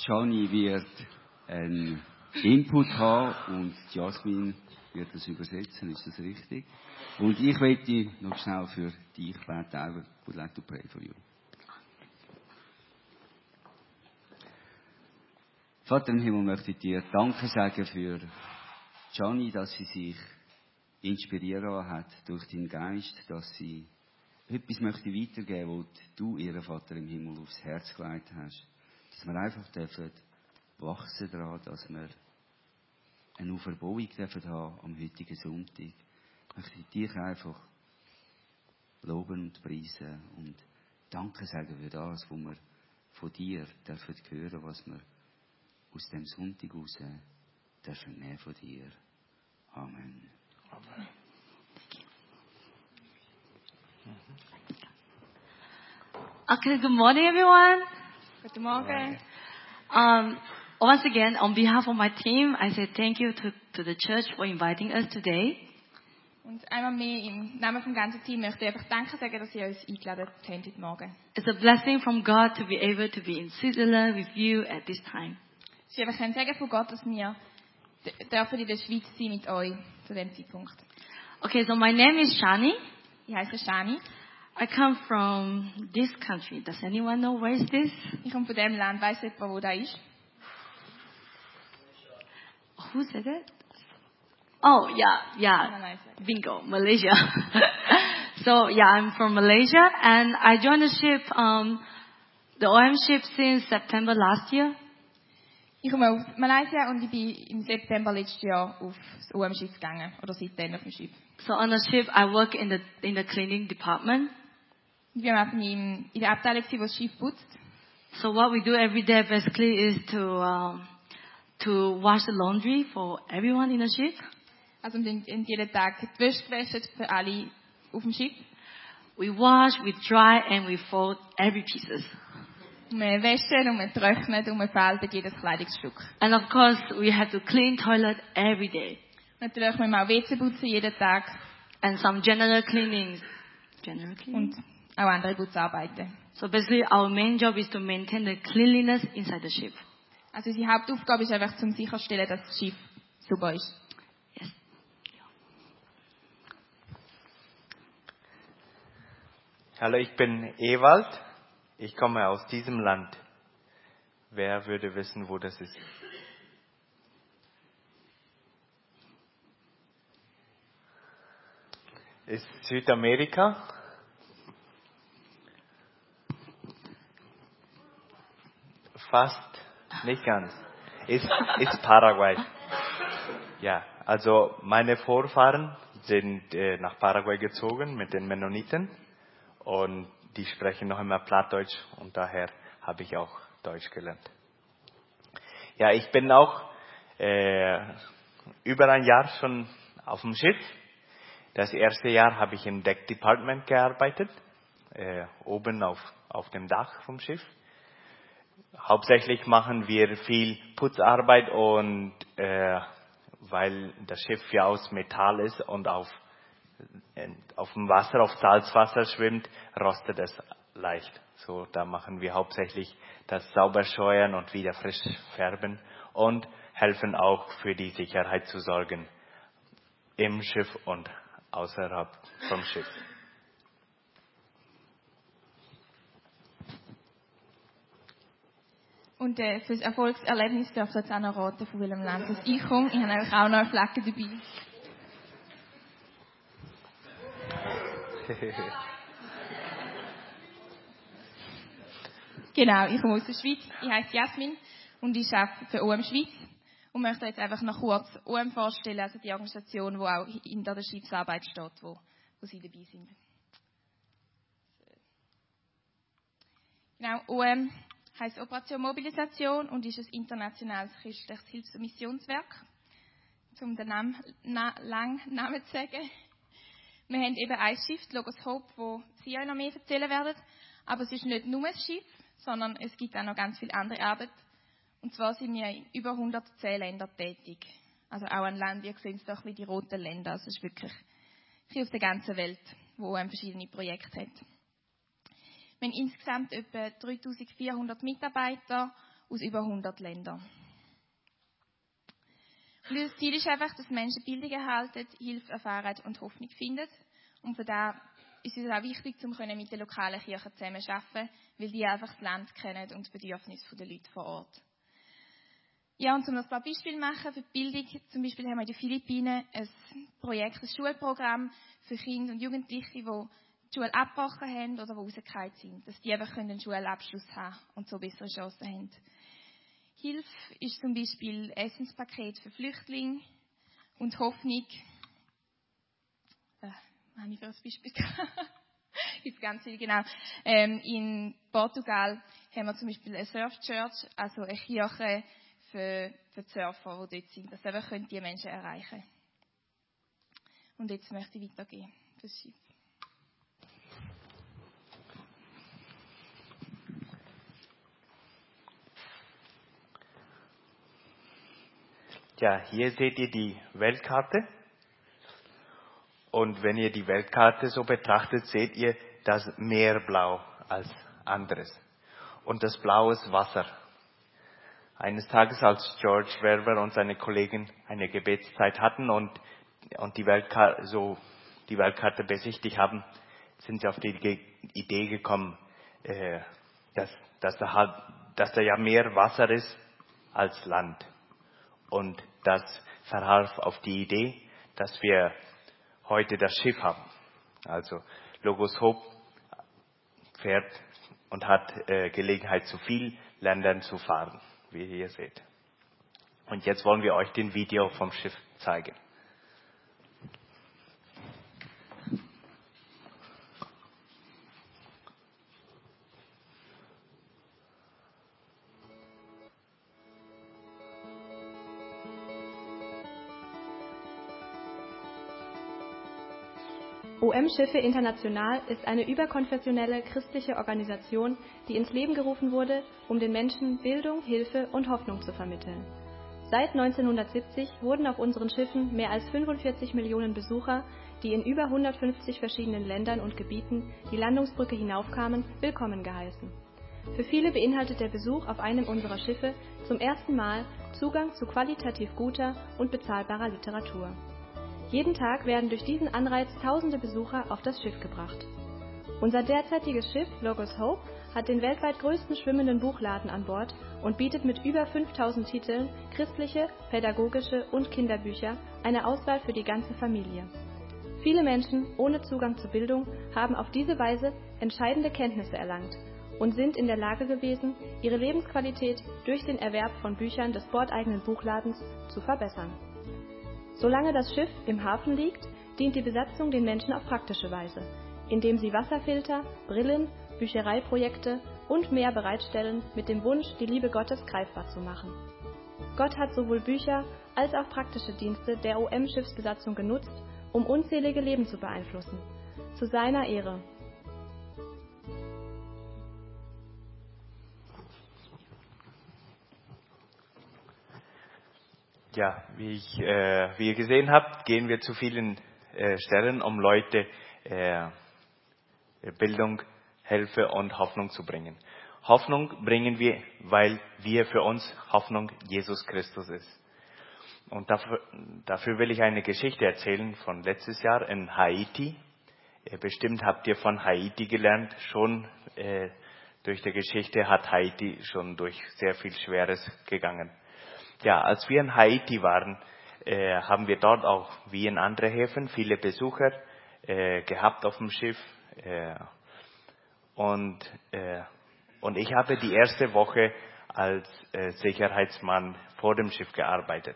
Gianni wird einen Input haben und Jasmin wird das übersetzen, ist das richtig? Und ich möchte noch schnell für dich beten. I would like to pray for you. Vater im Himmel, möchte ich dir Danke sagen für Gianni, dass sie sich inspirieren hat durch deinen Geist, dass sie etwas möchte weitergeben, was du, ihren Vater im Himmel, aufs Herz gelegt hast. Dass wir einfach dürfen wachsen daran, dass wir eine Auferbauung dürfen haben am heutigen Sonntag. Ich möchte dich einfach loben und preisen und Danke sagen für das, was wir von dir dürfen hören, was wir aus dem Sonntag raus dürfen nehmen von dir. Amen. Amen. Okay, good morning, everyone. Guten Morgen. Once again, on behalf of my team, I say thank you to the church for inviting us today. Und einmal mehr im Namen vom ganzen Team möchte ich einfach Danke sagen, dass ihr uns eingeladen habt heute Morgen. It's a blessing from God to be able to be in Switzerland with you at this time. Es ist einfach ein Segen von Gott, dass wir dürfen in der Schweiz sein mit euch zu dem Zeitpunkt. Okay, so my name is Shani. Ich heiße Shani. I come from this country. Does anyone know where is this? Ich komme von dem Land. Weiss jemand, wo das ist? Who said it? Oh, yeah. Malaysia. Bingo, Malaysia. So, yeah, I'm from Malaysia, and I joined the ship, the OM ship since September last year. Ich komme aus Malaysia und ich bin im September letztes Jahr auf das OM-Schiff gegangen. Oder seitdem auf dem Schiff. So on the ship, I work in the cleaning department. Wir waren in der Abteilung, die das Schiff putzt. So what we do every day basically is to wash the laundry for everyone in the ship. Also wir jeden Tag die Wäsche gewaschen für alle auf dem Schiff. We wash, we dry, and we fold every pieces. Wir waschen und wir trocknen und wir falten jedes Kleidungsstück. And of course, we have to clean toilet every day. Natürlich müssen wir auch WC putzen jeden Tag. And some general cleanings. Und auch andere Putzarbeiten. So basically, our main job is to maintain the cleanliness inside the ship. Also unsere Hauptaufgabe ist einfach, zum sicherstellen, dass das Schiff sauber ist. Yes. Hallo, ich bin Ewald. Ich komme aus diesem Land. Wer würde wissen, wo das ist? Ist Südamerika? Fast, nicht ganz. Ist Paraguay. Ja, also meine Vorfahren sind nach Paraguay gezogen mit den Mennoniten und die sprechen noch immer Plattdeutsch und daher habe ich auch Deutsch gelernt. Ja, ich bin auch über ein Jahr schon auf dem Schiff. Das erste Jahr habe ich im Deck Department gearbeitet, oben auf dem Dach vom Schiff. Hauptsächlich machen wir viel Putzarbeit und weil das Schiff ja aus Metall ist und auf dem Wasser, auf Salzwasser schwimmt, rostet es leicht. So, da machen wir hauptsächlich das Sauberscheuern und wieder frisch färben und helfen auch für die Sicherheit zu sorgen im Schiff und außerhalb vom Schiff. Und für das Erfolgserlebnis darf ich jetzt auch noch raten, von welchem Land das ich komme. Ich habe nämlich auch noch eine Flagge dabei. Genau, ich komme aus der Schweiz. Ich heiße Jasmin und ich arbeite für OM Schweiz. Und möchte jetzt einfach noch kurz OM vorstellen, also die Organisation, die auch hinter der Schiffsarbeit steht, wo Sie dabei sind. Genau, OM heisst Operation Mobilisation und ist ein internationales christliches Hilfs- und Missionswerk. Um den langen Namen zu sagen. Wir haben eben ein Schiff, Logos Hope, wo Sie euch noch mehr erzählen werden. Aber es ist nicht nur ein Schiff, sondern es gibt auch noch ganz viel andere Arbeit. Und zwar sind wir in über 110 Ländern tätig. Also auch ein Land, ihr seht es doch wie die roten Länder. Also es ist wirklich auf der ganzen Welt, wo verschiedene Projekte hat. Wir haben insgesamt etwa 3400 Mitarbeiter aus über 100 Ländern. Und unser Ziel ist einfach, dass Menschen Bildung erhalten, Hilfe erfahren und Hoffnung finden. Und von daher ist es auch wichtig, um mit den lokalen Kirchen zusammen zu arbeiten, weil die einfach das Land kennen und die Bedürfnisse der Leute vor Ort. Ja, und um noch ein paar Beispiele zu machen für die Bildung, zum Beispiel haben wir in den Philippinen ein Projekt, ein Schulprogramm für Kinder und Jugendliche, die die Schule abgebrochen haben oder die rausgefallen sind, dass die einfach einen Schulabschluss haben und so bessere Chancen haben. Hilfe ist zum Beispiel Essenspaket für Flüchtlinge und Hoffnung. Was habe ich für ein Beispiel? Gibt ganz viel, genau. In Portugal haben wir zum Beispiel eine Surf Church, also eine Kirche für die Surfer, die dort sind, dass wir die Menschen erreichen können. Und jetzt möchte ich weitergehen. Das Schiff. Ja, hier seht ihr die Weltkarte. Und wenn ihr die Weltkarte so betrachtet, seht ihr das Meer blau als anderes. Und das Blau ist Wasser. Eines Tages, als George Verwer und seine Kollegen eine Gebetszeit hatten und die Weltkarte besichtigt haben, sind sie auf die Idee gekommen, dass da ja mehr Wasser ist als Land. Und das verhalf auf die Idee, dass wir heute das Schiff haben. Also Logos Hope fährt und hat Gelegenheit, zu vielen Ländern zu fahren, wie ihr hier seht. Und jetzt wollen wir euch den Video vom Schiff zeigen. OM-Schiffe International ist eine überkonfessionelle christliche Organisation, die ins Leben gerufen wurde, um den Menschen Bildung, Hilfe und Hoffnung zu vermitteln. Seit 1970 wurden auf unseren Schiffen mehr als 45 Millionen Besucher, die in über 150 verschiedenen Ländern und Gebieten die Landungsbrücke hinaufkamen, willkommen geheißen. Für viele beinhaltet der Besuch auf einem unserer Schiffe zum ersten Mal Zugang zu qualitativ guter und bezahlbarer Literatur. Jeden Tag werden durch diesen Anreiz tausende Besucher auf das Schiff gebracht. Unser derzeitiges Schiff Logos Hope hat den weltweit größten schwimmenden Buchladen an Bord und bietet mit über 5000 Titeln christliche, pädagogische und Kinderbücher eine Auswahl für die ganze Familie. Viele Menschen ohne Zugang zu Bildung haben auf diese Weise entscheidende Kenntnisse erlangt und sind in der Lage gewesen, ihre Lebensqualität durch den Erwerb von Büchern des bordeigenen Buchladens zu verbessern. Solange das Schiff im Hafen liegt, dient die Besatzung den Menschen auf praktische Weise, indem sie Wasserfilter, Brillen, Büchereiprojekte und mehr bereitstellen mit dem Wunsch, die Liebe Gottes greifbar zu machen. Gott hat sowohl Bücher als auch praktische Dienste der OM-Schiffsbesatzung genutzt, um unzählige Leben zu beeinflussen. Zu seiner Ehre. Ja, wie ihr gesehen habt, gehen wir zu vielen Stellen, um Leute Bildung, Hilfe und Hoffnung zu bringen. Hoffnung bringen wir, weil wir für uns Hoffnung Jesus Christus ist. Und dafür will ich eine Geschichte erzählen von letztes Jahr in Haiti. Bestimmt habt ihr von Haiti gelernt. Schon durch die Geschichte hat Haiti schon durch sehr viel Schweres gegangen. Ja, als wir in Haiti waren, haben wir dort auch, wie in anderen Häfen, viele Besucher gehabt auf dem Schiff. Und ich habe die erste Woche als Sicherheitsmann vor dem Schiff gearbeitet.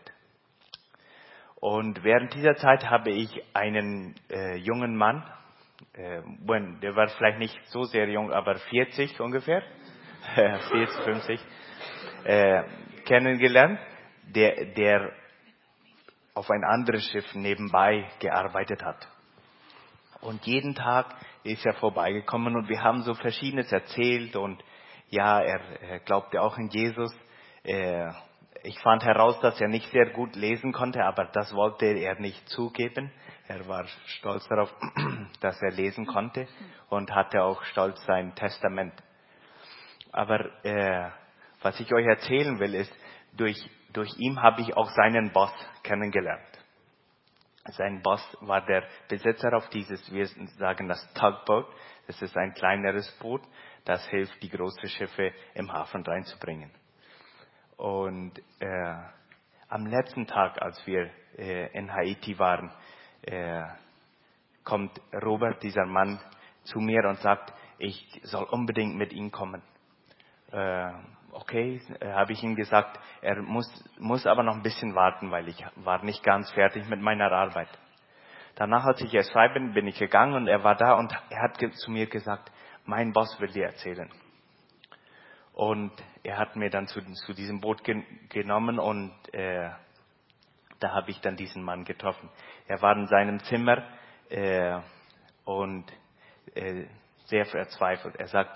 Und während dieser Zeit habe ich einen jungen Mann, der war vielleicht nicht so sehr jung, aber 40 ungefähr, 40, 50, kennengelernt, der auf ein anderes Schiff nebenbei gearbeitet hat. Und jeden Tag ist er vorbeigekommen und wir haben so Verschiedenes erzählt und ja, er glaubte auch in Jesus. Ich fand heraus, dass er nicht sehr gut lesen konnte, aber das wollte er nicht zugeben. Er war stolz darauf, dass er lesen konnte und hatte auch stolz sein Testament. Aber was ich euch erzählen will, ist, durch ihn habe ich auch seinen Boss kennengelernt. Sein Boss war der Besitzer auf dieses, wir sagen das Tugboat. Das ist ein kleineres Boot, das hilft, die großen Schiffe im Hafen reinzubringen. Und am letzten Tag, als wir in Haiti waren, kommt Robert, dieser Mann, zu mir und sagt, ich soll unbedingt mit ihm kommen. Okay, habe ich ihm gesagt, er muss aber noch ein bisschen warten, weil ich war nicht ganz fertig mit meiner Arbeit. Danach, als ich erst frei bin ich gegangen und er war da und er hat zu mir gesagt, mein Boss will dir erzählen. Und er hat mir dann zu diesem Boot genommen und da habe ich dann diesen Mann getroffen. Er war in seinem Zimmer und sehr verzweifelt. Er sagt,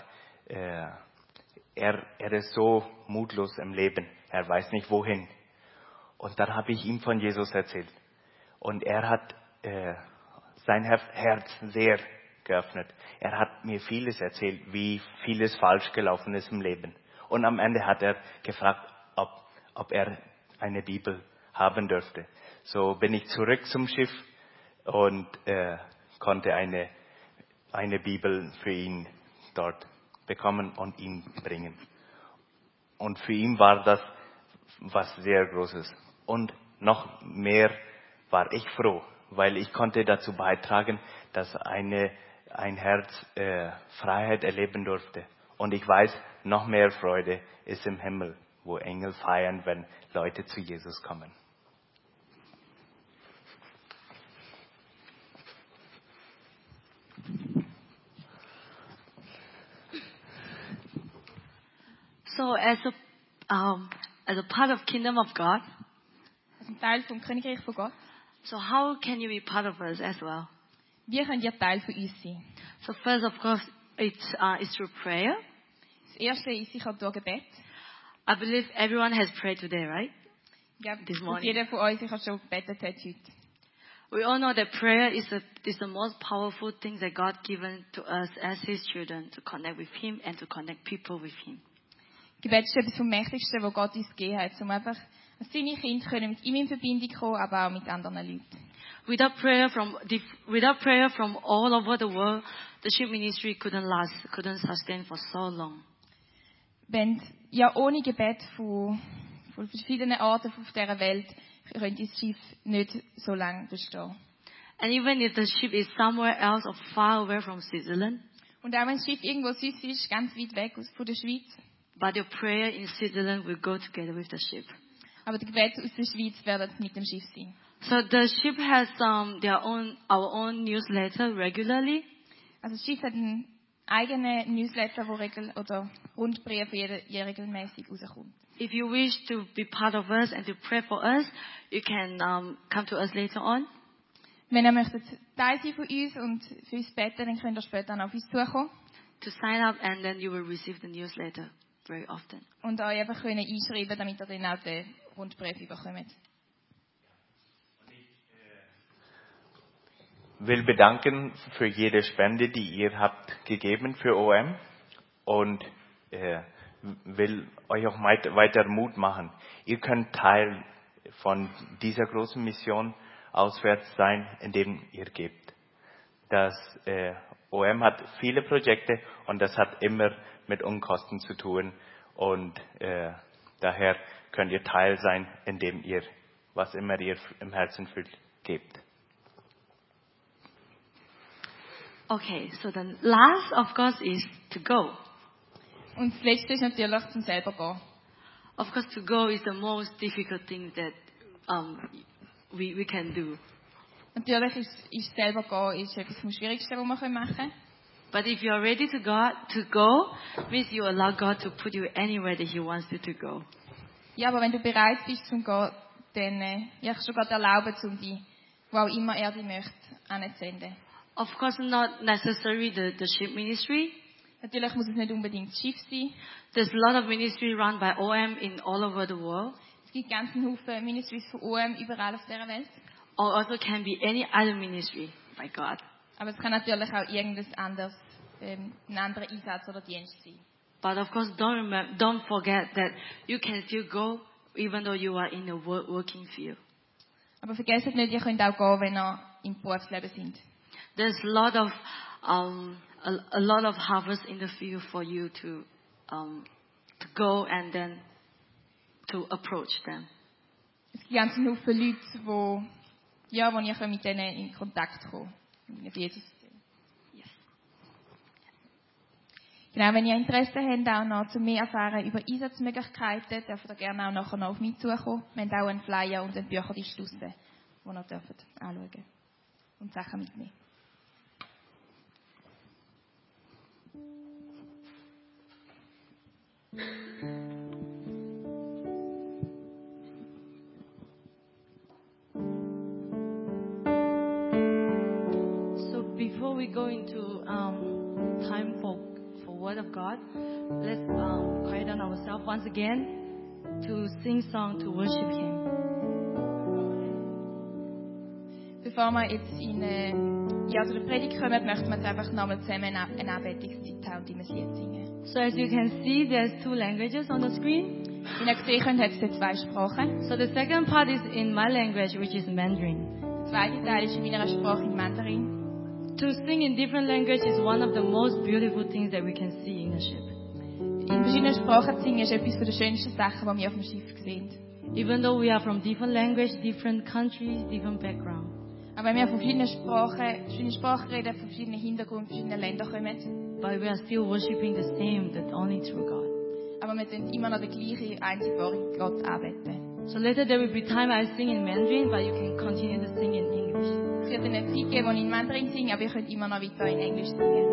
er ist so mutlos im Leben. Er weiß nicht wohin. Und dann habe ich ihm von Jesus erzählt. Und er hat sein Herz sehr geöffnet. Er hat mir vieles erzählt, wie vieles falsch gelaufen ist im Leben. Und am Ende hat er gefragt, ob er eine Bibel haben dürfte. So bin ich zurück zum Schiff und konnte eine Bibel für ihn dort bekommen und ihm bringen. Und für ihn war das was sehr Großes. Und noch mehr war ich froh, weil ich konnte dazu beitragen, dass ein Herz Freiheit erleben durfte. Und ich weiß, noch mehr Freude ist im Himmel, wo Engel feiern, wenn Leute zu Jesus kommen. So as a part of Kingdom of God, Als ein Teil vom Königreich von Gott. so how can you be part of us as well? Wie könnt ihr Teil von uns sein? So first, of course, it's through prayer. Das erste ist sicher durch Gebet. I believe everyone has prayed today, right? Ich glaube, This dass morning. jeder von uns sicher schon gebetet hat heute. We all know that prayer is the most powerful thing that God given to us as His children to connect with Him and to connect people with Him. Gebet ist etwas vom Mächtigsten, was Gott uns gegeben hat, um einfach als seine Kinder können mit ihm in Verbindung kommen, aber auch mit anderen Leuten. Without prayer from all over the world, the ship ministry couldn't sustain for so long. Wenn ja ohne Gebet von verschiedenen Orten auf dieser Welt könnte das Schiff nicht so lange bestehen. And even if the ship is somewhere else or far away from Switzerland, Und auch wenn das Schiff irgendwo süß ist, ganz weit weg von der Schweiz, but your prayer in Switzerland will go together with the ship. aber die Gebete aus der Schweiz werden mit dem Schiff sein. So the ship has our own newsletter regularly. Also das Schiff hat einen eigenen Newsletter, oder Rundbrief, der regelmäßig rauskommt. If you wish to be part of us and to pray for us, you can come to us later on. Wenn ihr möchtet Teil sein von uns und für uns beten, dann könnt ihr später noch auf uns zukommen To sign up, and then you will receive the newsletter very often. und euch einfach einschreiben, damit ihr dann auch den Rundbrief bekommt. Will bedanken für jede Spende, die ihr habt gegeben für OM und will euch auch weiter Mut machen. Ihr könnt Teil von dieser großen Mission auswärts sein, indem ihr gebt. Das OM hat viele Projekte und das hat immer mit Unkosten zu tun und daher könnt ihr Teil sein, indem ihr, was immer ihr im Herzen fühlt, gebt. Okay, so the last, of course, is to go. Und das Letzte ist natürlich zum selber gehen. Of course, to go is the most difficult thing that we can do. Natürlich ist selber gehen ist etwas vom Schwierigsten, was wir machen können. But if you are ready to go, means you allow God to put you anywhere that He wants you to go. Ja, aber wenn du bereit bist zum Gehen, dann kannst du Gott erlauben, um dich, wo auch immer er dich möchte, anzusenden. Of course, not necessarily the ship ministry. Natürlich muss es nicht unbedingt das Schiff sein. There's a lot of ministry run by OM in all over the world. Es gibt ganz einen Haufen Ministries von OM überall auf dieser Welt. Or also can be any other ministry by God. Aber es kann natürlich auch irgendein anderes, ein anderer Einsatz oder Dienst sein. But of course, don't forget that you can still go even though you are in the working field. Aber vergesst nicht, ihr könnt auch gehen, wenn ihr im Berufsleben sind. There's a lot of harvest in the field for you to go and then to approach them. Es gibt ganz viele Leute, wo ihr mit denen in Kontakt kommen, mit Jesus. Yes. Genau, wenn ihr Interesse habt, auch noch zu mehr erfahren über Einsatzmöglichkeiten, dürft ihr gerne auch nachher noch auf mich zukommen. Wir haben auch einen Flyer und einen Büchertisch draussen, wo ihr dürft anschauen und Sachen mitnehmen. So before we go into time for Word of God, let's quiet down ourselves once again to sing song to worship Him. Bevor wir jetzt zu der Predigt kommen, möchten wir jetzt einfach nochmal zusammen eine Anbetungszeit haben und ein Lied singen. So as you can see, there's 2 languages on the screen. Wie ihr sehen könnt, hat es hier 2 Sprachen. So the second part is in my language, which is Mandarin. Der zweite Teil ist in meiner Sprache, in Mandarin. To sing in different languages is one of the most beautiful things that we can see in a ship. In verschiedenen Sprachen zu singen ist etwas der schönsten Sachen, die wir auf dem Schiff sehen. Even though we are from different languages, different countries, different background. Aber wenn wir von verschiedenen Sprachen reden, von verschiedenen Hintergründen, verschiedenen Ländern kommen. But we are still worshiping the same, the only true God. Aber wir sind immer noch den gleichen, einzig wahren Gott anbeten. So later there will be time I sing in Mandarin, but you can continue to sing in English. Es wird eine Zeit geben, wo ich in Mandarin singe, aber ihr könnt immer noch weiter in Englisch singen.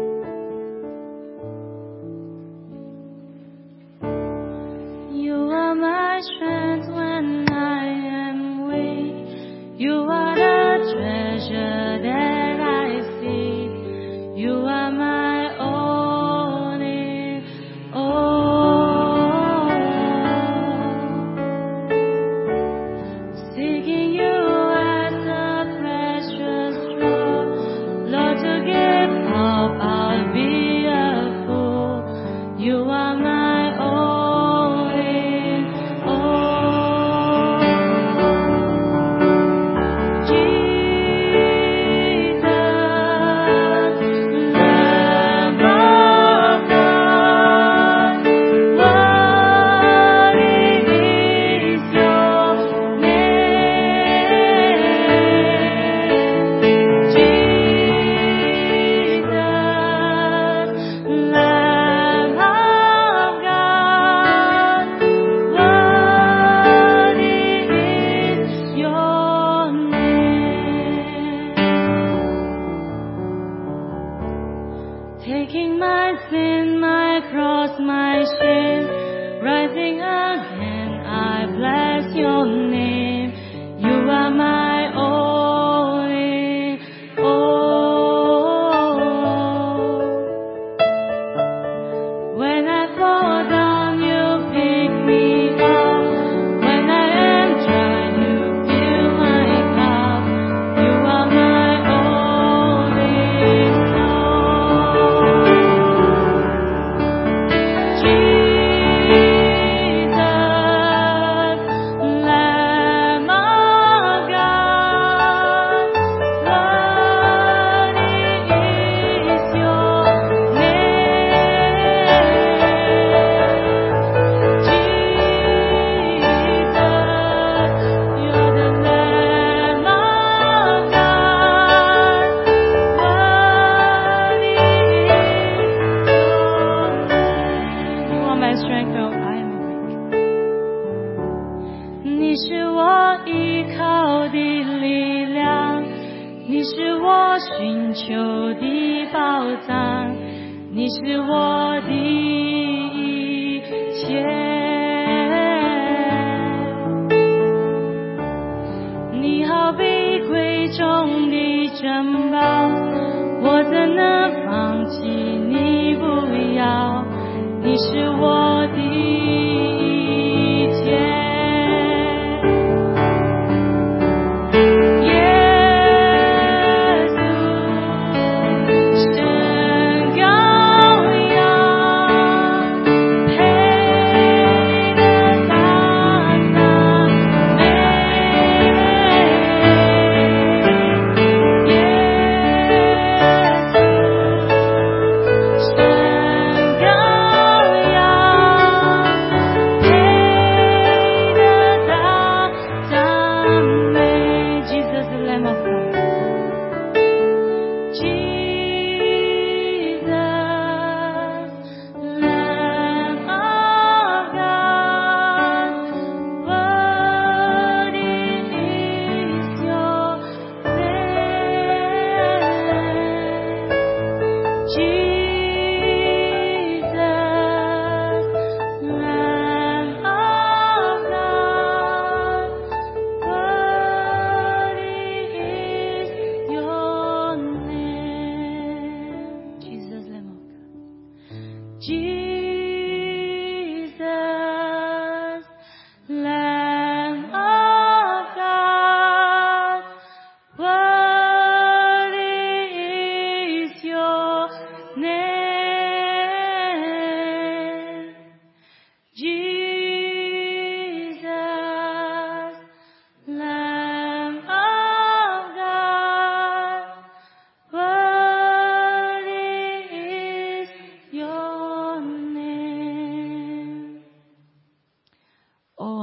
You are my strength when I am weak. You are the treasure that I seek. You are my all in all. Seeking you as a precious jewel, Lord, to give up, I'll be a fool. You are my all in all. Jesus, Lamb of God, what is your name? Jesus, Lamb of God, what is your name? Taking my sin, my cross, my shame, rising again, I bless your name. You are my all in all. When I fall down, you pick me up. When I am dry, you fill my cup. You are my all in all. Jesus, Lamb of God, what is your name? Jesus, you're the Lamb of God. What is your name? You are my strength, though I am weak. 你是我依靠的力量，你是我寻求的宝藏，你是我的一切。你好比贵重的珍宝，我怎能放弃你不要？你是我的一切。耶稣，神羔羊，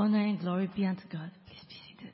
honor and glory be unto God. Please be seated.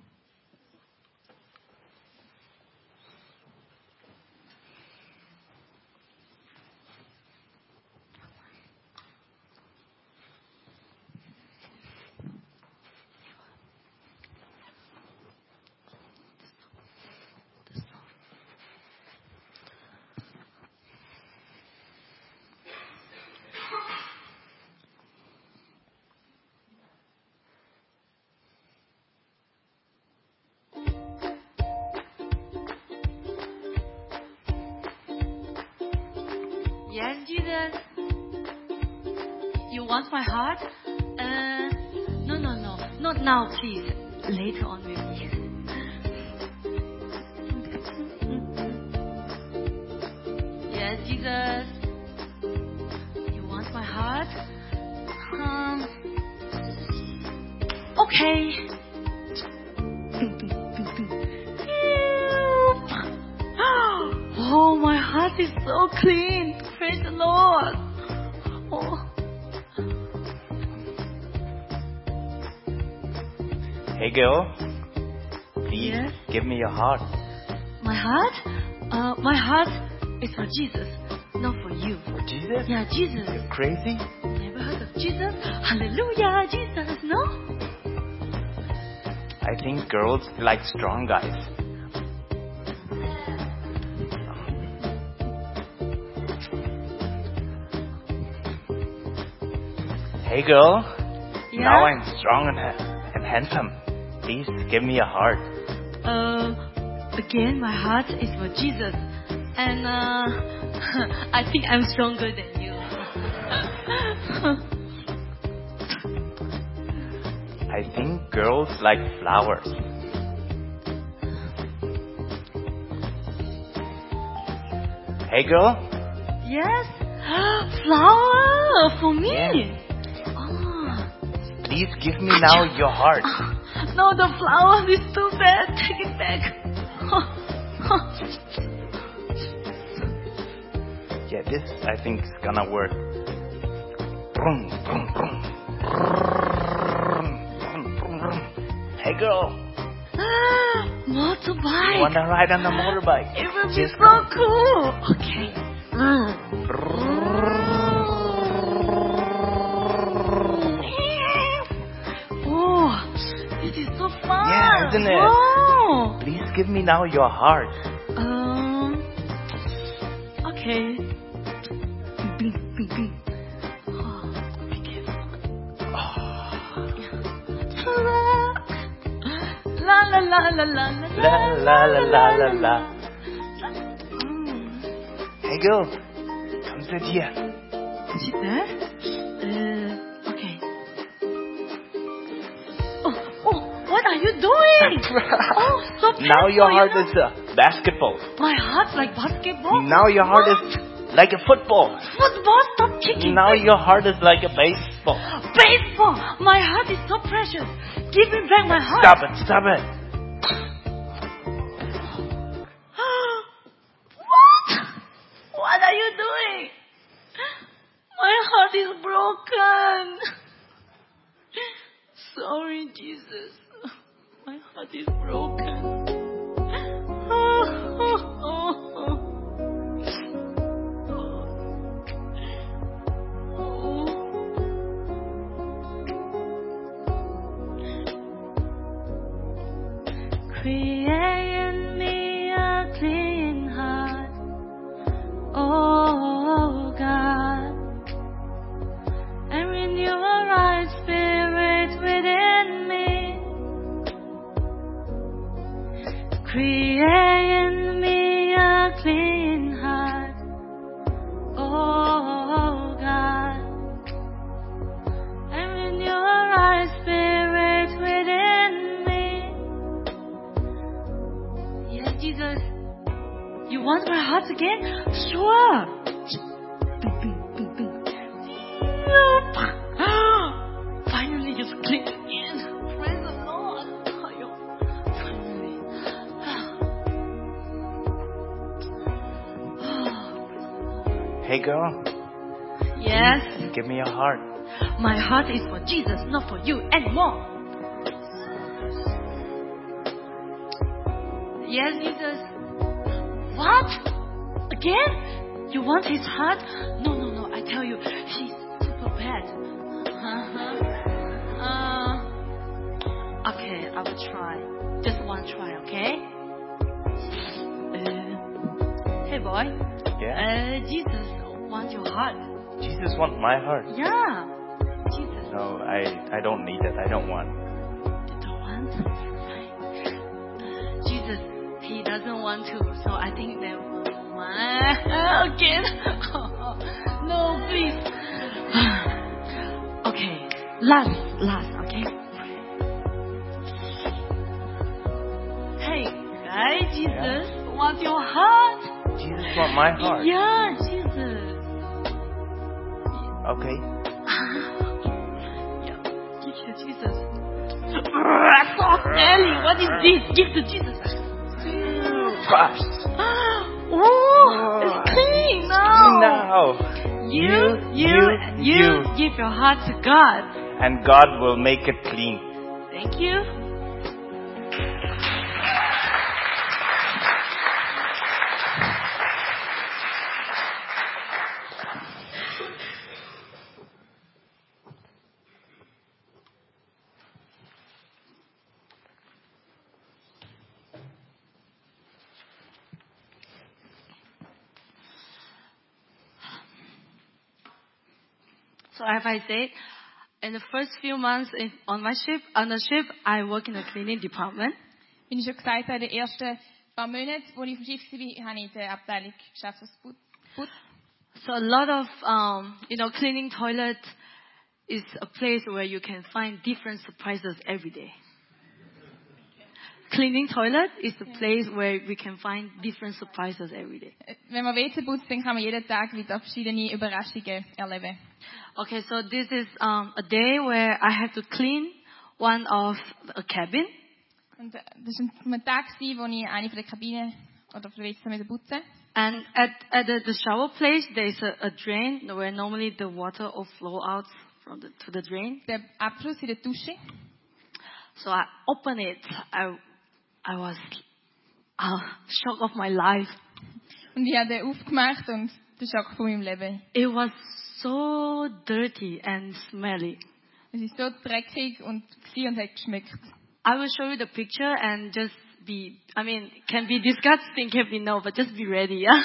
Yes, Jesus. You want my heart? No. Not now, please. Later on, maybe. Yes, Jesus. You want my heart? Okay. Oh, my heart is so clean. Praise the Lord. Oh. Hey girl, please Yes? give me your heart. My heart? My heart is for Jesus, not for you. For Jesus? Yeah, Jesus. You're crazy? Never heard of Jesus? Hallelujah, Jesus, no? I think girls like strong guys. Hey girl, Yeah? now I'm strong and handsome. Please give me a heart. Again, my heart is for Jesus. And, I think I'm stronger than you. I think girls like flowers. Hey girl, Yes? Flower for me? Yeah. Oh. please give me now your heart. No, the flower is too bad. Take it back. Yeah, this I think is gonna work. Brum, brum, brum. Brum, brum, brum, brum. Hey girl, Motorbike. you wanna ride on the motorbike? It will be Just so come. cool. Okay. Oh, this is so fun. Yeah, isn't it? Wow. Please give me now your heart. Okay. Bing, bing, bing. Oh, be careful. La la la la la la La la la la la la. Hey girl, come sit here. Sit there? Okay. Oh, what are you doing? Oh, so painful. Now your heart you know? is a basketball. My heart's like basketball. Now your heart is like a football. Football, stop kicking. Now your heart is like a baseball. Baseball. My heart is so precious. Give me back my heart. Stop it, stop it. What? What are you doing? My heart is broken. Sorry, Jesus. My heart is broken. Create in me a clean heart, oh God, and renew a right spirit within me. Create in me a clean heart, oh God, and renew a right spirit within me. Yes, Jesus. You want my heart again? Sure. Bing, bing, bing, bing. Finally, you've clicked in. Praise the Lord. Finally. Hey girl, Yes. give me your heart. My heart is for Jesus, not for you anymore. Yes, Jesus. What? Again? You want his heart? No. I tell you, she's super bad. Okay, I will try. Just one try, okay? Hey, boy. Yeah. Jesus wants your heart. Jesus wants my heart. Yeah. Jesus. No, I don't need it. I don't want. You don't want? Jesus, he doesn't want to, so I think that again. No, please. Okay, last, okay. Hey, guy, Jesus wants your heart. Jesus wants my heart. Yeah, Jesus. Okay. Yeah, Jesus. So smelly. What is this? Give to Jesus. Fast. Oh, it's clean now. Now. You give your heart to God. And God will make it clean. Thank you. So as I said, in the first few months on the ship, I work in the cleaning department. Wie ich schon gesagt habe, in den ersten paar Monaten, wo ich auf dem Schiff war, habe ich in der Abteilung geschafft, was Putz. So a lot of, cleaning toilet is a place where you can find different surprises every day. Cleaning toilet is the place where we can find different surprises every day. Wenn man WC putzt, dann kann man jeden Tag wieder verschiedene Überraschungen erleben. Okay, so this is a day where I have to clean one of a cabin. Und das war ein Tag, wo ich eine von der Kabinen oder von der WC putzen. And at the shower place, there is a drain where normally the water will flow out to the drain. Der Abfluss in der Dusche. So I open it. I was shock of my life. Und ich habe den aufgemacht und der Schock von meinem Leben. It was so dirty and smelly. Es ist so dreckig und hat geschmeckt. I will show you the picture and just can be disgusting, can be no, but just be ready, yeah?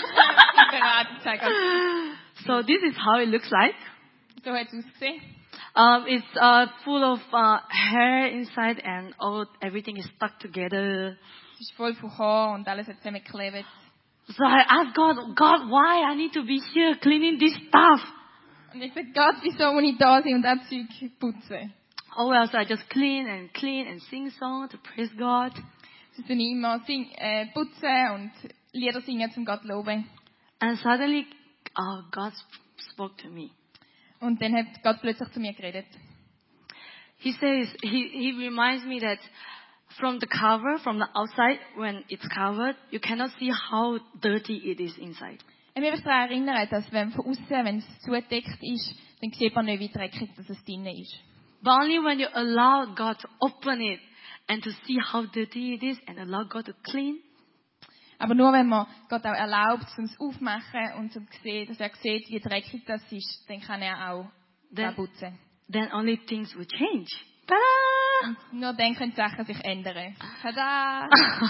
So this is how it looks like. So hat es ausgesehen. It's full of hair inside and everything is stuck together. Es ist voll von Haar und alles hat zusammengeklebt. So I asked God, why I need to be here cleaning this stuff? Und ich sagte, Gott, wieso muss ich da sein und das Zeug putzen? Oh well, so I just clean and sing song to praise God. So dann immer putzen und Lieder singen zum Gott loben. And suddenly, God spoke to me. Und dann hat Gott plötzlich zu mir geredet. He says, he reminds me that from the outside, when it's covered, you cannot see how dirty it is inside. Ich mich daran erinnern, dass wenn von außen, wenn es zugedeckt ist, dann sieht man nicht, wie dreckig dass es drinnen ist. But only when you allow God to open it and to see how dirty it is and allow God to clean. Aber nur wenn man Gott auch erlaubt, zum es aufmachen und zum sehen, dass er sieht, wie dreckig das ist, dann kann er auch putzen. Then only things will change. Und nur dann können Sachen sich ändern. Tada!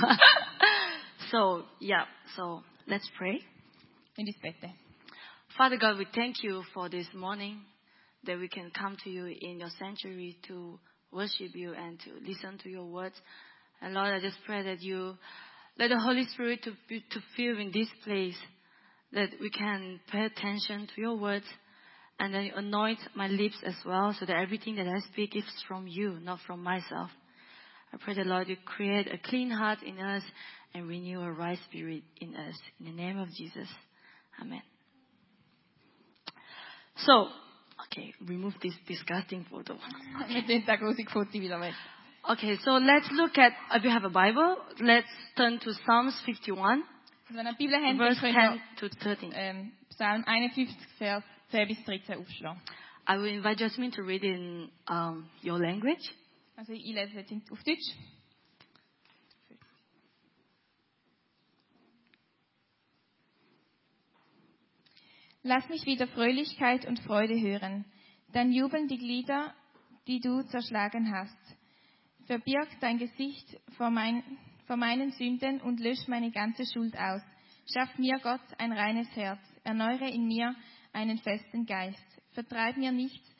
So let's pray. In das Bett. Father God, we thank you for this morning that we can come to you in your sanctuary to worship you and to listen to your words. And Lord, I just pray that you let the Holy Spirit to fill in this place, that we can pay attention to your words, and then anoint my lips as well, so that everything that I speak is from you, not from myself. I pray that, Lord, you create a clean heart in us and renew a right spirit in us. In the name of Jesus. Amen. So, okay, remove this disgusting photo. Okay, so let's look at, if you have a Bible, let's turn to Psalms 51, verse 10 to 13. Psalm 51, Vers 10 bis 13 aufschlagen. I will invite Jasmine to read in your language. Also ich lese jetzt auf Deutsch. Lass mich wieder Fröhlichkeit und Freude hören. Dann jubeln die Glieder, die du zerschlagen hast. Verbirg dein Gesicht vor meinen Sünden und lösch meine ganze Schuld aus. Schaff mir, Gott, ein reines Herz. Erneuere in mir einen festen Geist. Vertreib mich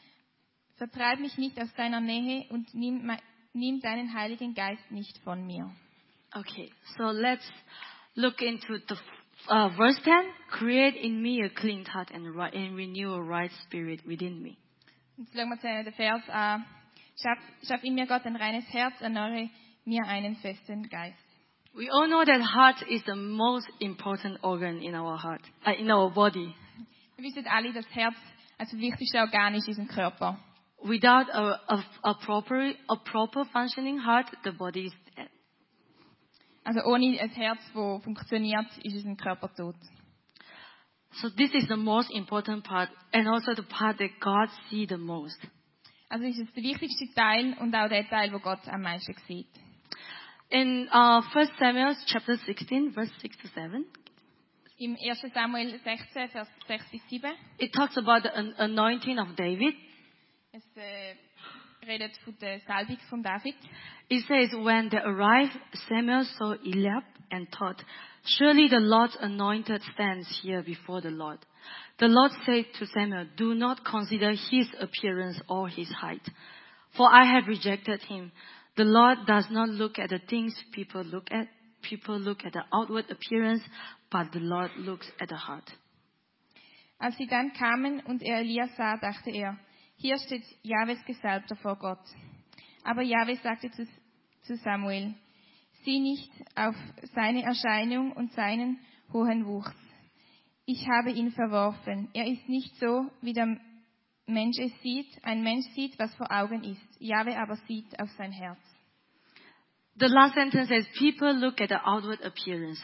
nicht aus deiner Nähe und nimm deinen Heiligen Geist nicht von mir. Okay, so let's look into the verse 10. Create in me a clean heart and renew a right spirit within me. Jetzt schauen wir uns den Vers an. Schaff in mir, Gott, ein reines Herz, erneuere mir einen festen Geist. We all know that heart is the most important organ in our heart, in our body. Wir wissen alle, dass das Herz das wichtigste Organ ist in unserem Körper. Without a proper functioning heart, the body is dead. Also ohne ein Herz, das funktioniert, ist unser Körper tot. So this is the most important part, and also the part that God sees the most. Also ist es der wichtigste Teil und auch der Teil, wo Gott am meisten sieht. In 1 Samuel chapter 16, verse 6 to 7, Im 1. Samuel 16, Vers 6 bis 7, it talks about the anointing of David. es redet von der Salbung von David. It says, when they arrived, Samuel saw Eliab and thought, surely the Lord's anointed stands here before the Lord. The Lord said to Samuel, do not consider his appearance or his height, for I have rejected him. The Lord does not look at the things people look at. People look at the outward appearance, but the Lord looks at the heart. Als sie dann kamen und er Elia sah, dachte er, hier steht Jahwes Gesalbter vor Gott. Aber Jahwe sagte zu Samuel, sieh nicht auf seine Erscheinung und seinen hohen Wuchs. Ich habe ihn verworfen. Er ist nicht so, wie der Mensch es sieht. Ein Mensch sieht, was vor Augen ist. Jahwe aber sieht auf sein Herz. The last sentence says, people look at the outward appearance.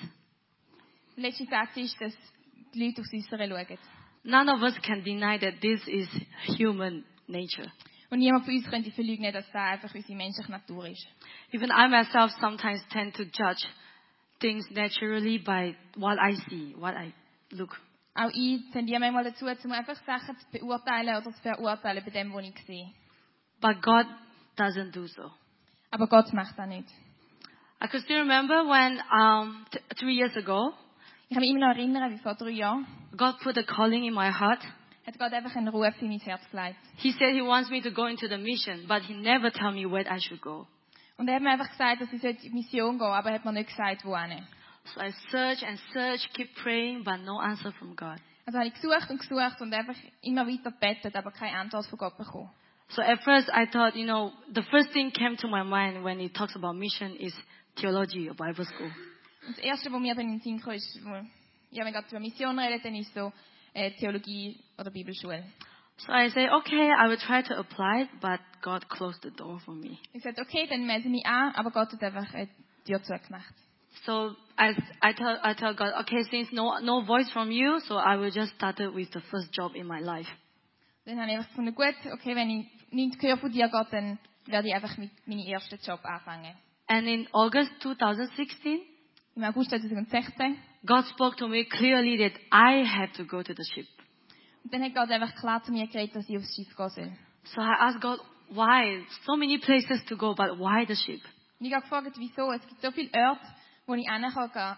Der letzte Satz ist, dass die Leute aufs Äußere schauen. None of us can deny that this is human nature. Und niemand von uns könnte verleugnen, dass das einfach unsere menschliche Natur ist. Even I myself sometimes tend to judge things naturally by what I see, what I look. Auch ich tendiere manchmal dazu, um einfach Sachen zu beurteilen oder zu verurteilen bei dem, was ich sehe. But God doesn't do so. Aber Gott macht das nicht. I could still remember when 3 years ago, Ich kann mich immer noch erinnern, wie vor 3 Jahren God put a calling in my heart. hat Gott einfach einen Ruf in mein Herz gelegt. He said He wants me to go into the mission, but He never told me where I should go. Und er hat mir einfach gesagt, dass ich in die Mission gehen soll, aber er hat mir nicht gesagt, wohin. So I search and search, keep praying, but no answer from God. Also habe ich gesucht und einfach immer weiter gebetet, aber keine Antwort von Gott bekommen. So at first I thought, the first thing came to my mind when He talks about mission is theology or Bible school. Und das Erste, was mir dann in den Sinn kam, ist, wenn Gott über Mission redet, dann ist so Theologie oder Bibelschule. So I say, okay, I will try to apply it, but God closed the door for me. Ich sagte, okay, dann melde ich mich an, aber Gott hat einfach die Tür zugemacht. So I tell God, okay, since no voice from you, so I will just start it with the first job in my life. Dann habe ich einfach gefunden, gut, okay, wenn ich nichts höre von dir, Gott, dann werde ich einfach mit meinem ersten Job anfangen. And in August 2016, Im August 2016. God spoke to me clearly that I had to go to the ship. Und dann hat Gott einfach klar zu mir geredet, dass ich aufs Schiff gehen soll. So I asked God, why? So many places to go, but why the ship? Und ich habe gefragt, wieso? Es gibt so viele Orte, wo ich hingehen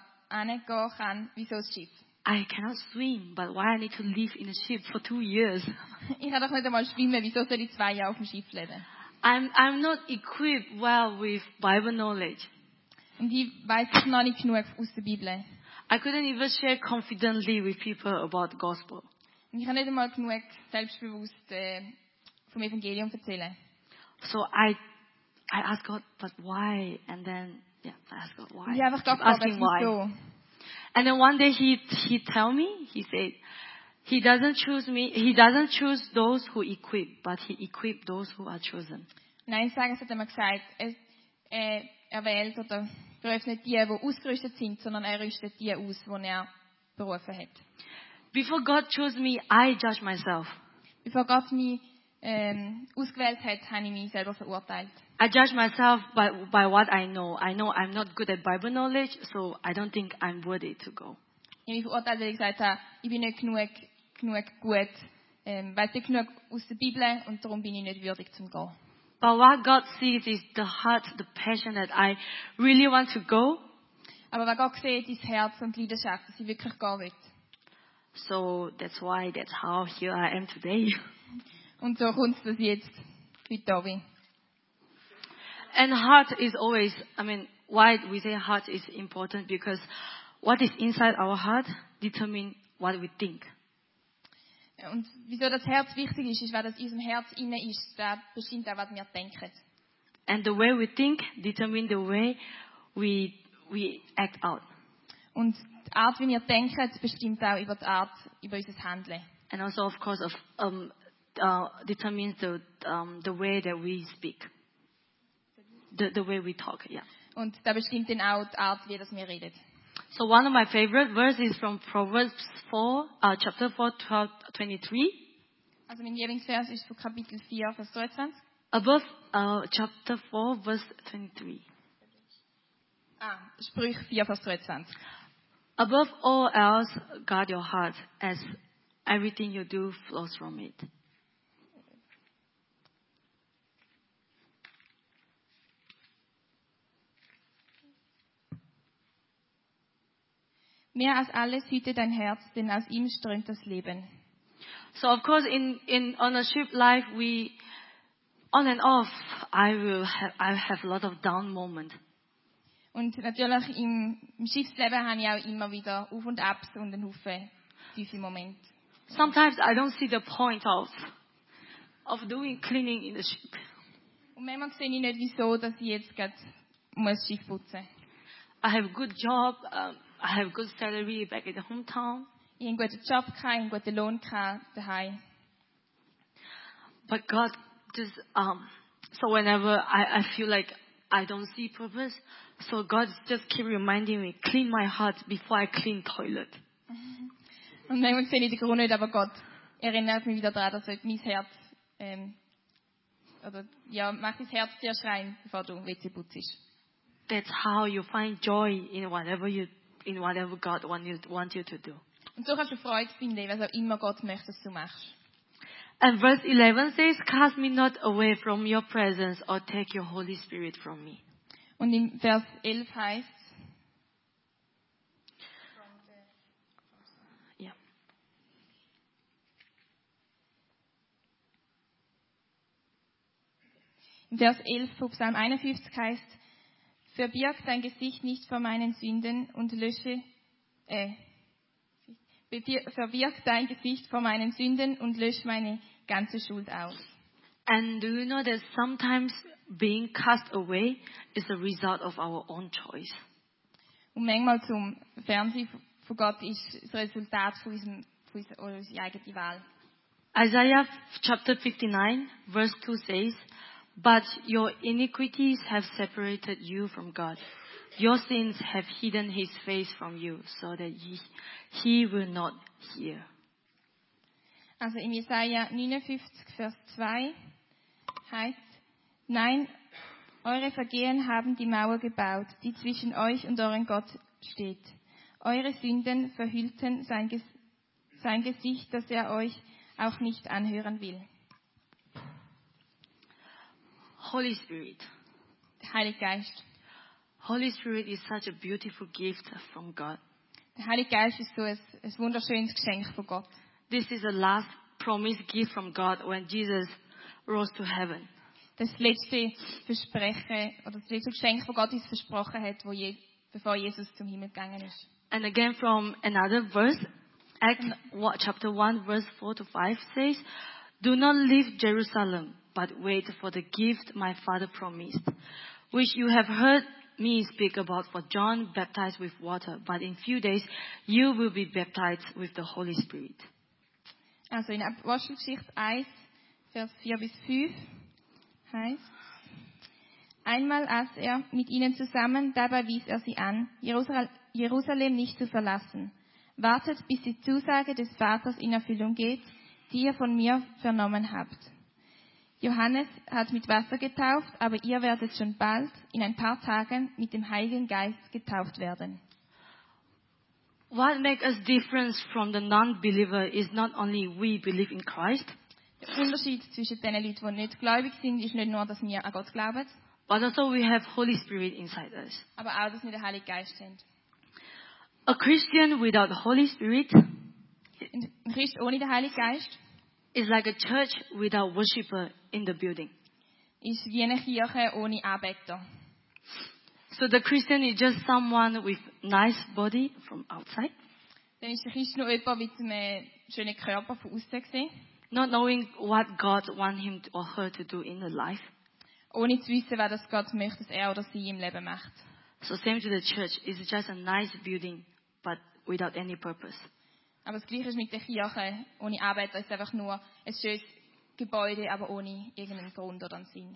kann, wieso das Schiff? I cannot swim, but why I need to live in a ship for 2 years? Ich kann doch nicht einmal schwimmen, wieso soll ich 2 Jahre auf dem Schiff leben? I'm not equipped well with Bible knowledge. Und ich weiss noch nicht genug aus der Bibel. I couldn't even share confidently with people about the gospel. Und ich kann nicht einmal genug selbstbewusst vom Evangelium erzählen. So I asked God, but why? And then, I asked God, why? Und ich habe einfach Keep gefragt, asking why. wieso? And then one day he told me, he said, he doesn't choose those who equip, but he equips those who are chosen. Und eines Tages hat er mir gesagt, er wählt oder beruft nicht die ausgerüstet sind, sondern er rüstet die aus, die er berufen hat. Before God chose me, I judged myself. Bevor Gott mich ausgewählt hat, habe ich mich selber verurteilt. I judge myself by what I know. I know I'm not good at Bible knowledge, so I don't think I'm worthy to go. Ich habe mich verurteilt, weil ich gesagt habe, ich bin nicht genug gut, weiß nicht genug aus der Bibel und darum bin ich nicht würdig zum Gehen. But what God sees is the heart, the passion that I really want to go. Aber was Gott sieht, ist das Herz und die Leidenschaft, dass ich wirklich gehen will. So that's how here I am today. Und so kommt es, dass ich jetzt heute da bin. And heart is always, why we say heart is important? Because what is inside our heart determines what we think. Und wieso das Herz wichtig ist, weil das in unserem Herz innen ist, das bestimmt auch, was wir denken. And the way we think determines the way we act out. Und die Art, wie wir denken, bestimmt auch über die Art, über unser Handeln. And also, of course, determines the way that we speak. The way we talk, yeah. Und das bestimmt dann auch die Art, wie das wir reden. So one of my favorite verses is from Proverbs 4, chapter 4, 23. Also mein Lieblingsvers ist von Kapitel 4, Vers 23. Above chapter 4, verse 23. Sprüche 4, Vers 23. Above all else, guard your heart, as everything you do flows from it. Mehr als alles hüte dein Herz, denn aus ihm strömt das Leben. So of course, on a ship life, we on and off, I have a lot of down moments. Und natürlich im Schiffsleben habe ich auch immer wieder Auf und Abs und einen Haufen tiefe Momente. Sometimes I don't see the point of doing cleaning in the ship. Und manchmal sehe ich nicht, wieso, dass ich jetzt gerade das Schiff putzen muss. I have a good job, I have good salary back in the hometown. Ich habe einen guten Job gehabt, einen guten Lohn gehabt daheim. But God just, so whenever I feel like I don't see purpose, so God just keep reminding me, clean my heart before I clean toilet. Und manchmal sehe ich den Grund nicht, aber Gott erinnert mich wieder daran, dass mein Herz, mach dein Herz zuerst rein, bevor du WC putzt. That's how you find joy in whatever God wants you to do. Und so kannst du Freude finden, was auch immer Gott möchte, dass du machst. And verse 11 says, cast me not away from your presence or take your Holy Spirit from me. Und im Vers 11 heißt Yeah. im Vers 11 von Psalm 51 heißt, verbirg dein Gesicht nicht vor meinen Sünden und verbirg dein Gesicht vor meinen Sünden und lösche meine ganze Schuld aus. And do you know that sometimes being cast away is a result of our own choice? Und manchmal zum Fernsehen von Gott ist das Resultat von unserer eigenen Wahl. Isaiah chapter 59 verse 2 says, but your iniquities have separated you from God. Your sins have hidden his face from you, so that he will not hear. Also in Jesaja 59, Vers 2 heißt, nein, eure Vergehen haben die Mauer gebaut, die zwischen euch und euren Gott steht. Eure Sünden verhüllten sein Gesicht, dass er euch auch nicht anhören will. Holy Spirit. Der Heilige Geist. Holy Spirit is such a beautiful gift from God. Der Heilige Geist ist so ein wunderschönes Geschenk von Gott. This is the last promised gift from God when Jesus rose to heaven. Das letzte Versprechen oder das letzte Geschenk von Gott uns versprochen hat, bevor Jesus zum Himmel gegangen ist. And again from another verse, Acts chapter 1 verse 4 to 5 says, do not leave Jerusalem, but wait for the gift my Father promised, which you have heard me speak about, for John baptized with water, but in few days you will be baptized with the Holy Spirit. Also in Apostelgeschichte 1, Vers 4 bis 5 heißt, einmal aß er mit ihnen zusammen, dabei wies er sie an, Jerusalem nicht zu verlassen. Wartet, bis die Zusage des Vaters in Erfüllung geht, die ihr von mir vernommen habt. Johannes hat mit Wasser getauft, aber ihr werdet schon bald, in ein paar Tagen, mit dem Heiligen Geist getauft werden. What makes us different from the non-believer is not only we believe in Christ, Der Unterschied zwischen den Leuten, die nicht gläubig sind, ist nicht nur, dass wir an Gott glauben, but also we have Holy Spirit inside us. aber auch, dass wir den Heiligen Geist haben. A Christian without the Holy Spirit Ein Christ ohne den Heiligen Geist is like a church without worshiper in the building. ist wie eine Kirche ohne Anbeter. So the Christian is just someone with nice body from outside, Dann ist der Christ nur jemand mit einem schönen Körper von außen gesehen, not knowing what God wants him or her to do in the life. ohne zu wissen, was das Gott möchte, dass er oder sie im Leben macht. So same to the church. It's just a nice building, but without any purpose. Aber das Gleiche ist mit der Kirche ohne Anbeter. Es ist einfach nur ein schönes Gebäude, aber ohne irgendeinen Grund oder einen Sinn.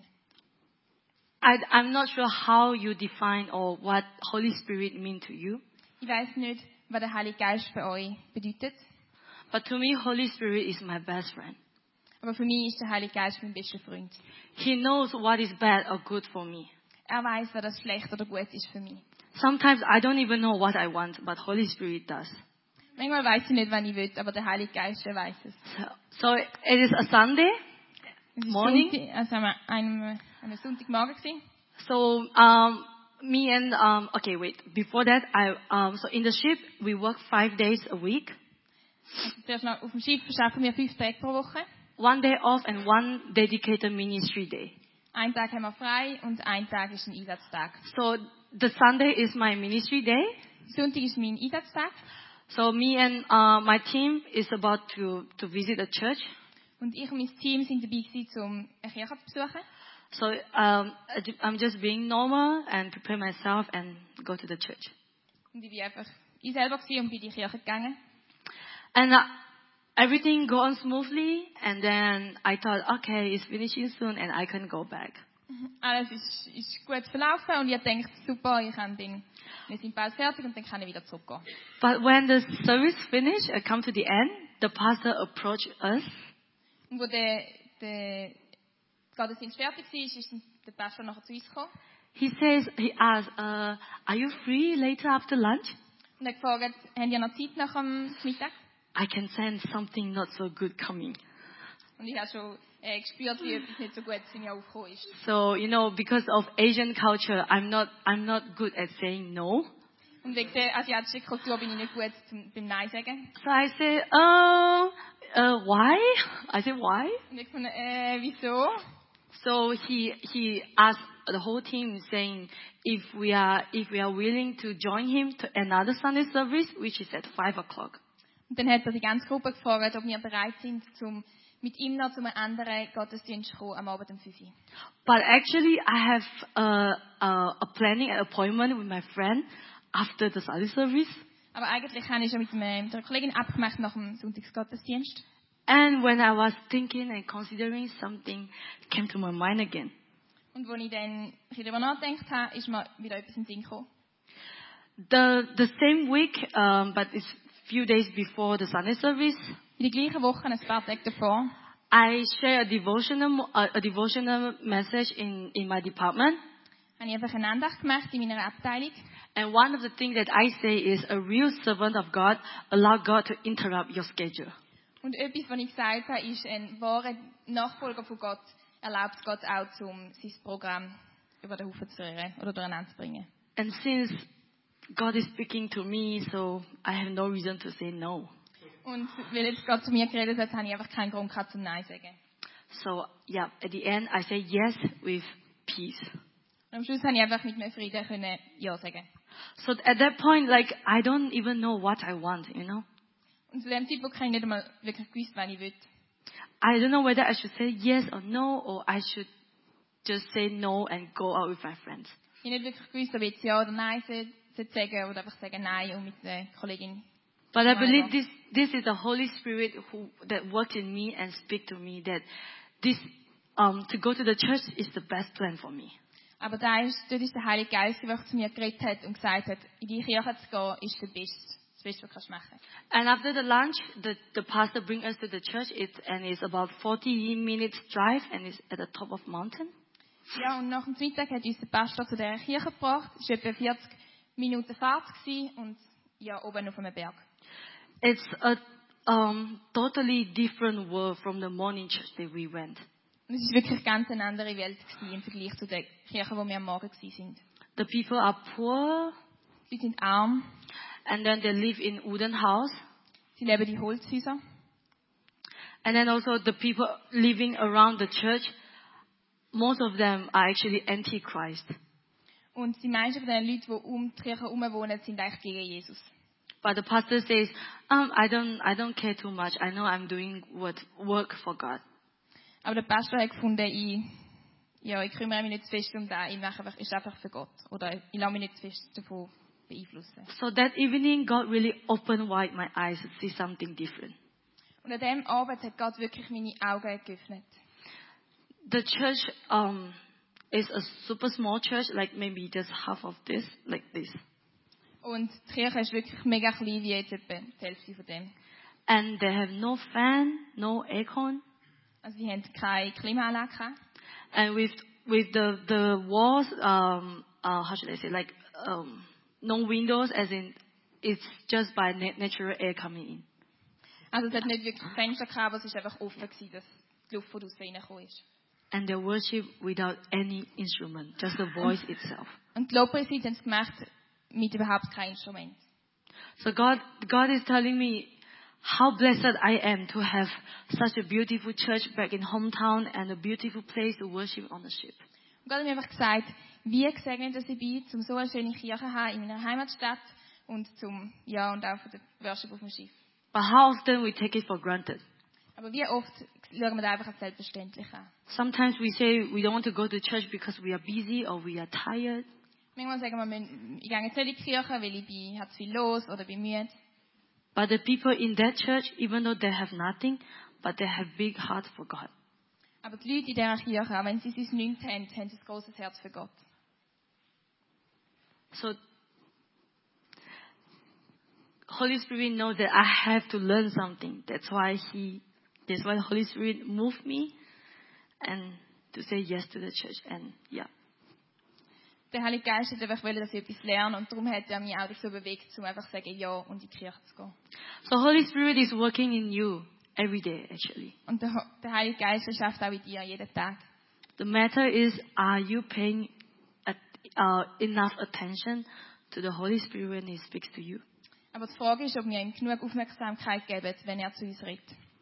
I'm not sure how you define or what Holy Spirit mean to you. Ich weiß nicht, was der Heilige Geist für euch bedeutet, But to me, Holy Spirit is my best friend. aber für mich ist der Heilige Geist mein bester Freund. He knows what is bad or good for me. Er weiß, was das schlecht oder gut ist für mich. Sometimes I don't even know what I want, but Holy Spirit does. Manchmal weiß ich nicht, wann ich will, aber der Heilige Geist, der weiß es. So it is a Sunday Es ist morning. Sonntag, also einem Sonntagmorgen gewesen. So me and okay, wait. Before that, so in the ship we work 5 days a week, Also zuerst noch auf dem Schiff arbeiten wir 5 Tage pro Woche. 1 day off and 1 dedicated ministry day. Einen Tag haben wir frei und ein Tag ist ein Einsatztag. So the Sunday is my ministry day. Sonntag ist mein Einsatztag. So me and my team is about to visit a church. Und ich und mein Team sind dabei gewesen, um eine Kirche zu besuchen. So I'm just being normal and prepare myself and go to the church. Und ich war einfach ich selber gewesen und bin in die Kirche gegangen. And everything go on smoothly. And then I thought, okay, it's finishing soon and I can go back. Alles ist gut verlaufen und ich dachte, super, wir sind bald fertig und dann kann ich wieder zurückgehen. But when the service finished, I come to the end, the pastor approached us. Und wo der Gottesdienst fertig war, ist der Pastor nachher zu uns gekommen He asked, are you free later after lunch? und hat gefragt, habt ihr noch Zeit nach dem Mittag? I can sense something not so good coming. Und ich habe schon gespürt, wie etwas nicht so gut in mir aufgekommen ist. So, because of Asian culture, I'm not good at saying no. Und wegen der asiatischen Kultur bin ich nicht gut beim Nein sagen. So I say, why? I said, why? Und ich fand, wieso? So he asked the whole team saying if we are willing to join him to another Sunday service, which is at 5 o'clock. Und dann hat er die ganze Gruppe gefragt, ob wir bereit sind, mit ihm noch zu einem anderen Gottesdienst zu kommen, am Abend um 5 Uhr. But actually, I have a planning an appointment with my friend after the Sunday service. Aber eigentlich habe ich schon mit der Kollegin abgemacht nach dem Sonntagsgottesdienst. And when I was thinking and considering, something came to my mind again. Und als ich dann darüber nachgedacht habe, ist mir wieder etwas in den Sinn gekommen. The same week, but it's few days before the Sunday service, In der gleichen Woche, ein paar Tage davor, I share a devotional message in my department. habe ich einfach eine Andacht gemacht in meiner Abteilung. And one of the things that I say is a real servant of God allow God to interrupt your schedule. Und etwas, was ich gesagt habe, ist, ein wahrer Nachfolger von Gott erlaubt Gott auch, um sein Programm über den Haufen zu rühren oder durcheinander zu bringen. And since God is speaking to me, so I have no reason to say no. Und weil jetzt Gott zu mir geredet hat, habe ich einfach keinen Grund gehabt, zum Nein zu sagen. So yeah, at the end I say yes with peace. Und am Schluss habe ich einfach mit mehr Frieden können Ja sagen. So at that point, like I don't even know what I want, Und zu dem Zeitpunkt habe ich nicht einmal wirklich gewusst, was ich will. I don't know whether I should say yes or no, or I should just say no and go out with my friends. Ich habe nicht wirklich gewusst, ob ich jetzt Ja oder Nein sagen oder einfach sagen Nein und mit der Kollegin. But I believe this is the Holy Spirit that worked in me and speak to me that this to go to the church is the best plan for me. Aber dort ist der Heilige Geist, der zu mir geredet hat und gesagt hat, in die Kirche zu gehen, ist das Beste, was du kannst machen. And after the lunch, the pastor bring us to the church. It's about 40 minutes drive, and it's at the top of mountain. Ja, und nach dem Mittag hat uns der Pastor zu dieser Kirche gebracht. Es war etwa 40 Minuten Fahrt gewesen und ja, oben auf einem Berg. It's a totally different world from the morning church that we went. Und es war wirklich ganz eine andere Welt gewesen im Vergleich zu der Kirche, wo wir am Morgen waren. The people are poor, Sie sind arm, and then they live in wooden house. sie leben in Holzhäusern. And then also the people living around the church, most of them are actually anti-Christ. Und die meisten von den Leuten, die um die Kirche herum wohnen, sind eigentlich gegen Jesus. But the pastor says, I don't care too much. I know I'm doing work for God. Aber der Pastor hat gefunden, ich kümmere mich nicht zu fest um das, ich ist einfach für Gott. Oder ich lasse mich nicht zu fest davon beeinflussen. So that evening, God really opened wide my eyes to see something different. Und an diesem Abend hat Gott wirklich meine Augen geöffnet. The church is a super small church, like maybe just half of this, like this. Und die Kirche ist wirklich mega klein, wie jetzt etwa die Hälfte von dem. And they have no fan, no aircon. Also sie haben keine Klimaanlage gehabt. And with the walls, how should I say, like no windows, as in it's just by natural air coming in. Also es hat nicht wirklich Fenster gehabt, aber es ist einfach offen gewesen, dass die Luft von draussen reingekommen ist. And they worship without any instrument, just the voice itself. Und die Lobpreislied haben sie gemacht mit überhaupt keinem Instrument. So God is telling me how blessed I am to have such a beautiful church back in hometown and a beautiful place to worship on the ship. Und Gott hat mir einfach gesagt, wie gesegnet ich bin, um so eine schöne Kirche zu haben in meiner Heimatstadt und und auch für den Worship auf dem Schiff. But how often we take it for granted? Aber wie oft schauen wir das einfach als selbstverständlich an. Sometimes we say we don't want to go to church because we are busy or we are tired. Manchmal sagen wir, ich gehe jetzt nicht in die Kirche, weil ich habe zu viel los oder bin müde. But the people in that church, even though they have nothing, but they have big heart for God. Aber die Leute in dieser Kirche, auch wenn sie nichts haben, haben sie ein grosses Herz für Gott. So, Holy Spirit knows that I have to learn something. That's why Holy Spirit moved me and to say yes to the church. And yeah. Der Heilige Geist hat einfach wollen, dass ich etwas lerne und darum hat er mich auch dazu bewegt, um einfach zu sagen ja und in die Kirche zu gehen. So Holy Spirit is working in you every day actually. Und der Heilige Geist schafft auch in dir jeden Tag. The matter is, are you paying enough attention to the Holy Spirit when He speaks to you? Aber die Frage ist, ob wir ihm genug Aufmerksamkeit geben, wenn er zu uns redet.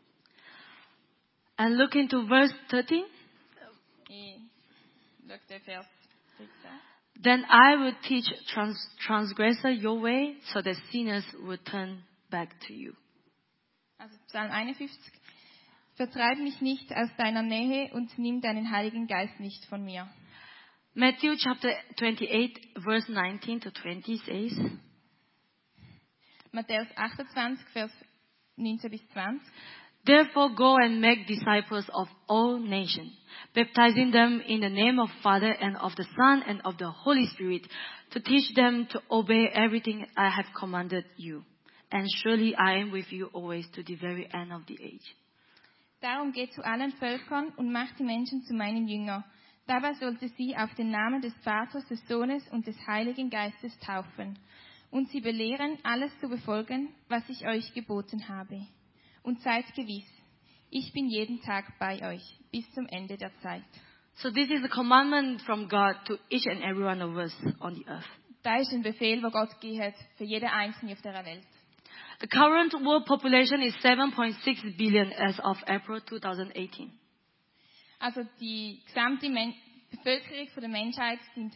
And look into verse 13. Ich schaue den Vers 13. Then I will teach transgressor your way, so that sinners will turn back to you. Also Psalm 51. Vertreib mich nicht aus deiner Nähe und nimm deinen Heiligen Geist nicht von mir. Matthew chapter 28, verse 19 to 20 says, Matthäus 28, Vers 19 bis 20. Therefore go and make disciples of all nations, baptizing them in the name of Father and of the Son and of the Holy Spirit, to teach them to obey everything I have commanded you. And surely I am with you always to the very end of the age. Darum geht zu allen Völkern und macht die Menschen zu meinen Jüngern. Dabei sollte sie auf den Namen des Vaters, des Sohnes und des Heiligen Geistes taufen und sie belehren, alles zu befolgen, was ich euch geboten habe. Und seid gewiss, ich bin jeden Tag bei euch, bis zum Ende der Zeit. So this is a commandment from God to each and every one of us on the earth. Da ist ein Befehl, den Gott gegeben hat für jeden Einzelnen auf dieser Welt. The current world population is 7.6 billion as of April 2018. Also die gesamte Bevölkerung der Menschheit sind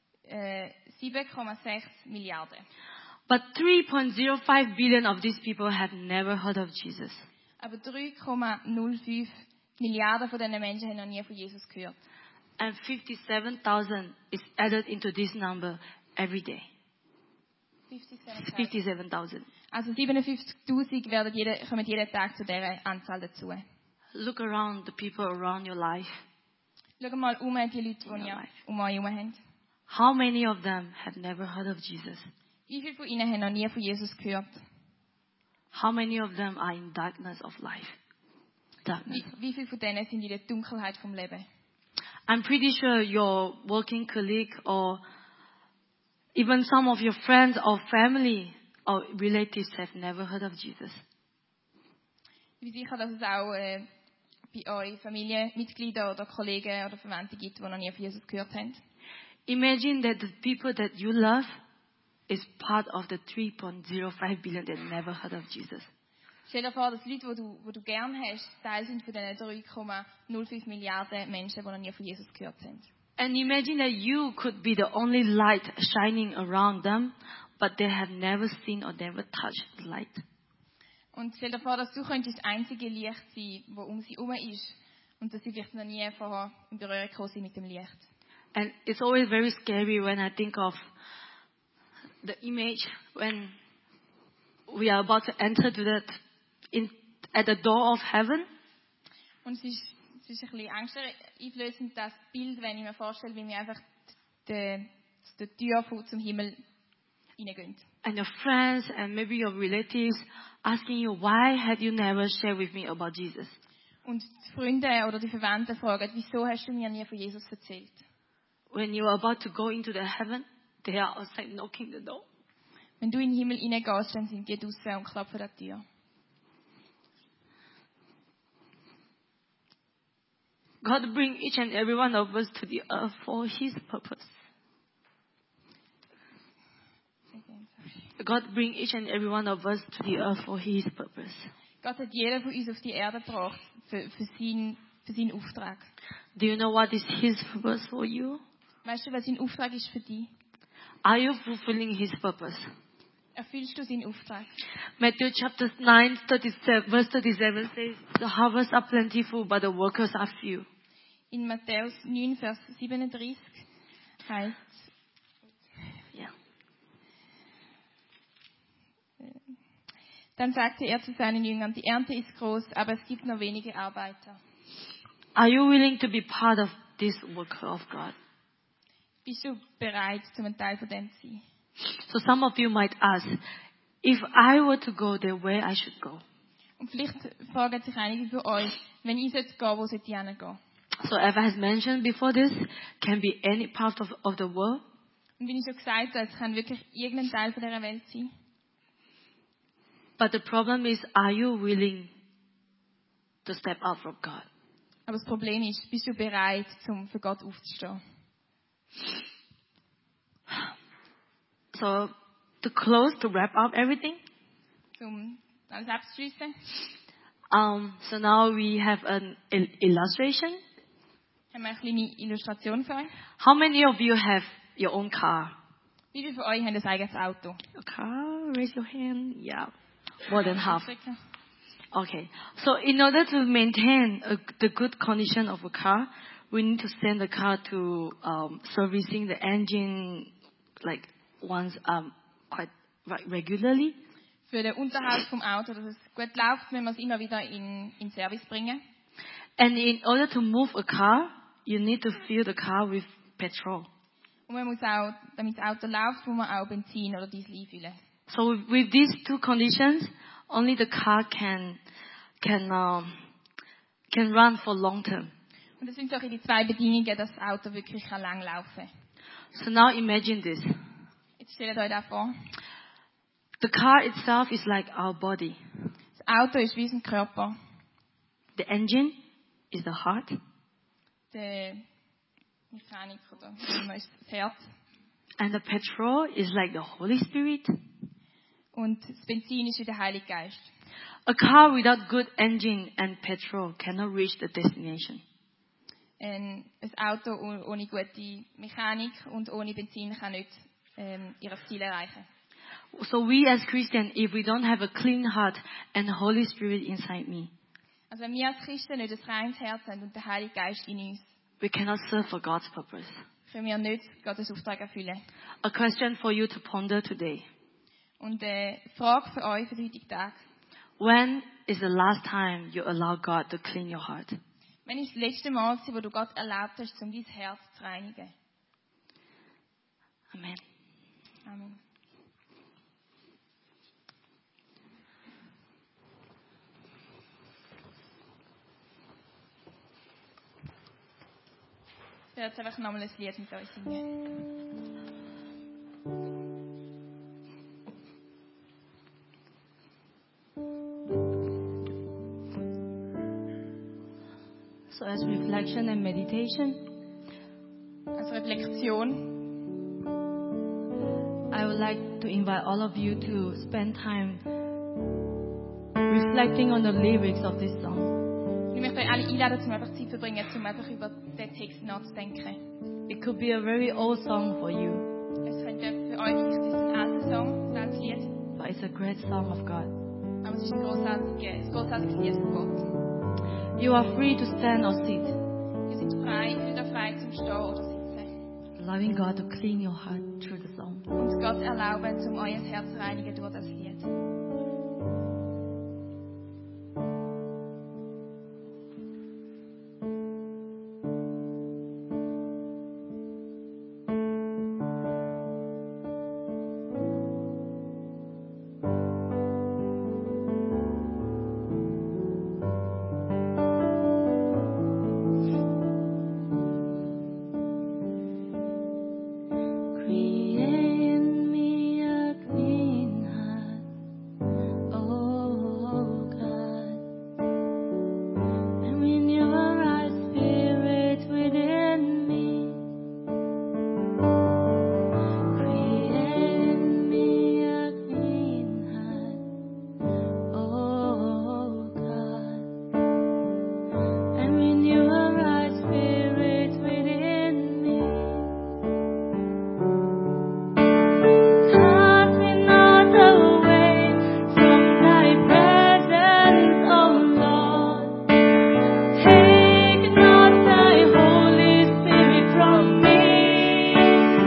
7,6 Milliarden. But 3.05 billion of these people have never heard of Jesus. Aber 3,05 Milliarden von diesen Menschen haben noch nie von Jesus gehört. And 57,000 is added into this number every day. 57,000. Also 57.000 kommen jeden Tag zu dieser Anzahl dazu. Look around the people around your life. Schau mal die Leute, die ihr um euch herum habt. How many of them have never heard of Jesus? Wie viele von ihnen haben noch nie von Jesus gehört? How many of them are in darkness of life? Darkness. Wie viele von denen sind in der Dunkelheit vom Leben? I'm pretty sure your working colleague or even some of your friends or family or relatives have never heard of Jesus. Ich bin sicher, dass es auch bei euch Familienmitglieder oder Kollegen oder Verwandte gibt, die noch nie von Jesus gehört haben. Imagine that the people that you love is part of the 3.05 billion that never heard of Jesus. Stell dir vor, dass die Leute, die du gern hast, Teil sind von diesen 3,05 Milliarden Menschen, die noch nie von Jesus gehört haben. And imagine that you could be the only light shining around them, but they have never seen or never touched the light. Und stell dir vor, dass du könntest das einzige Licht sein, das um sie herum ist. Und dass sie vielleicht noch nie vorher in Berührung gekommen sind mit dem Licht. And it's always very scary when I think of the image when we are about to enter to that at the door of heaven. Und es ist ein bisschen angsteinflößend, das Bild, wenn ich mir vorstelle, wie wir einfach die Tür zum Himmel reingehen. And your friends and maybe your relatives asking you, why had you never shared with me about Jesus? Und die Freunde oder die Verwandten fragen, wieso hast du mir nie von Jesus erzählt? When you are about to go into the heaven, they are outside knocking the door. Wenn du in den Himmel reingehst, dann sind die draußen und klopfen an die Tür. God bring each and every one of us to the earth for His purpose. God bring each and every one of us to the earth for His purpose. Gott hat jeden von uns auf die Erde gebracht für seinen Auftrag. Do you know what is His purpose for you? Weißt du, was sein Auftrag ist für dich? Are you fulfilling His purpose? Erfüllst du seinen Auftrag? Matthew chapter 9, 37, verse 37 says, the harvests are plentiful, but the workers are few. In Matthäus 9, Vers 37 heißt, Yeah. dann sagte er zu seinen Jüngern, die Ernte ist groß, aber es gibt nur wenige Arbeiter. Are you willing to be part of this work of God? Bist du bereit, ein Teil von dem zu sein? So some of you might ask, if I were to go there, where I should go? Und vielleicht fragen sich einige von euch, wenn ich jetzt gehe, wo sollte ich hingehen? So as I have mentioned before, this can be any part of the world. Und wie ich schon gesagt habe, es kann wirklich irgendein Teil von dieser Welt sein. But the problem is, are you willing to step out from God? Aber das Problem ist, bist du bereit, für Gott aufzustehen? So to close, to wrap up everything. Alles abzuschließen, So now we have an illustration. haben wir eine kleine Illustration für euch. How many of you have your own car? Wie viele von euch haben ein eigenes Auto? A car? Raise your hand. Yeah, more than half. Drücken. Okay. So in order to maintain the good condition of a car, we need to send the car to servicing the engine like once quite regularly. Für den Unterhalt vom Auto, dass es gut läuft, müssen wir es immer wieder in Service bringen. And in order to move a car, you need to fill the car with petrol. Und man muss auch, damit das Auto läuft, muss man auch Benzin oder Diesel einfüllen. So with these two conditions, only the car can run for long term. Und das sind so die zwei Bedingungen, dass das Auto wirklich lang laufen kann. So now imagine this. Jetzt stellt euch das vor. The car itself is like our body. Das Auto ist wie unser Körper. The engine is the heart. Die Mechanik oder wie immer ist das Herz. And the petrol is like the Holy Spirit. Und das Benzin ist wie der Heilige Geist. A car without good engine and petrol cannot reach the destination. Ein Auto ohne gute Mechanik und ohne Benzin kann nicht ihr Ziel erreichen. So we as Christians, if we don't have a clean heart and Holy Spirit inside me, Also wenn wir als Christen nicht ein reines Herz haben und der Heilige Geist in uns, we cannot serve for God's purpose. können wir nicht Gottes Auftrag erfüllen. A question for you to ponder today. Und Frage für euch für den heutigen Tag. When is the last time you allow God to clean your heart? Wann ist das letzte Mal, wo du Gott erlaubt hast, um dein Herz zu reinigen? Amen. Amen. jetzt einfach nochmal ein Lied mit euch singen. So as reflection and meditation, Als Reflexion I would like to invite all of you to spend time reflecting on the lyrics of this song. ich möchte euch alle einladen, um einfach Zeit zu verbringen, um einfach über den Text nachzudenken. It could be a very old song for you, Es könnte für euch vielleicht ein alter Song, ein altes Lied, but it's a great song of God. aber es ist ein großartiges Lied von Gott. You are free to stand or sit, Ihr seid frei zum Stehen oder Sitzen. allowing God to clean your heart through the song. Und Gott erlauben, um euer Herz zu reinigen durch das Lied. Create in me a clean heart, oh God, and renew a right spirit within me. Create in me a clean heart, oh God, and renew a right spirit within me. Cast me not away from thy presence, O Lord. Take not thy Holy Spirit from me.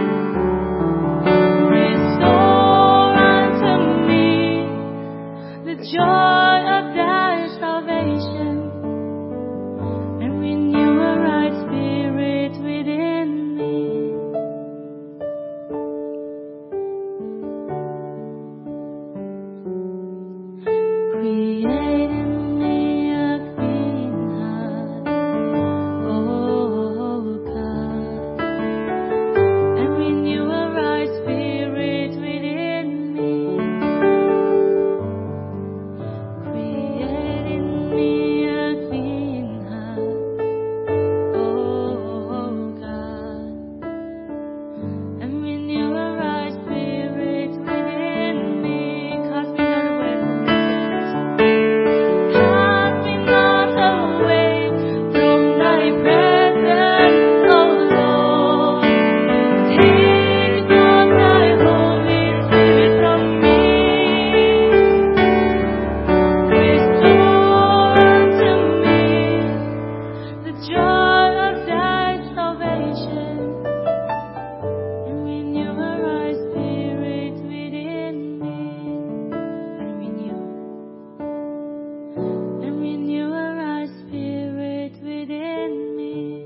Restore unto me the joy of thy salvation, and renew a right spirit within me. Create in me a clean heart, oh God, and renew a right spirit within me. Create in me a clean heart, oh God, and renew a right spirit within me. Cast me not away from thy presence. Cast me not away from thy presence, O Lord. Take not thy Holy Spirit from me. Restore unto me the joy of thy salvation, and renew a right spirit within me. And renew a right spirit within me.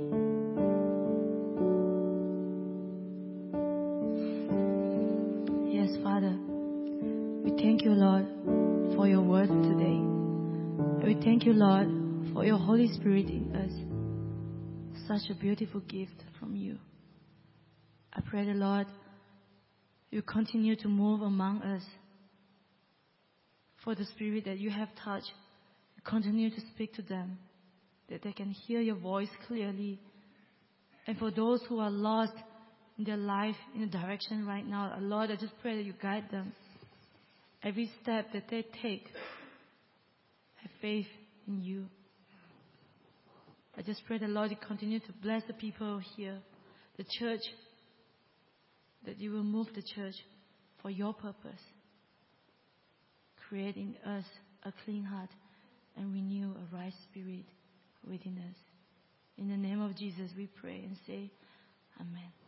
Yes, Father, we thank you, Lord, for your word today. And we thank you, Lord, for your Holy Spirit in us. Such a beautiful gift from you. I pray the Lord, you continue to move among us. For the Spirit that you have touched, you continue to speak to them, that they can hear your voice clearly. And for those who are lost in their life, in the direction right now, Lord, I just pray that you guide them. Every step that they take, have faith in you. I just pray that, Lord, you continue to bless the people here, the church, that you will move the church for your purpose. Create in us a clean heart and renew a right spirit within us. In the name of Jesus we pray and say, Amen.